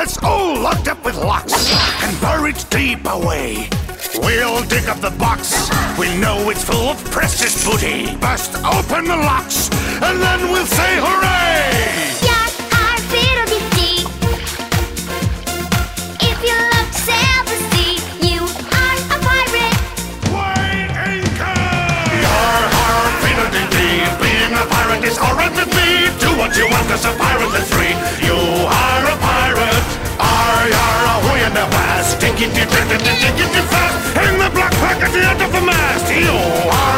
It's all locked up with locks and buried deep away. We'll dig up the box. We know it's full of precious booty. Bust open the locks and then we'll say hooray! Jag är Fiddle-Dee-Dee. If you love to sail the sea, you are a pirate. Weigh anchor! Yar, har, Fiddle-Dee-Dee. Being a pirate is alright with me. Do what you want, 'cause a pirate is free. You are a pirate. Ar, yar, ahoy in the blast. Take it, fast. In the black pack at the end of the mast. You are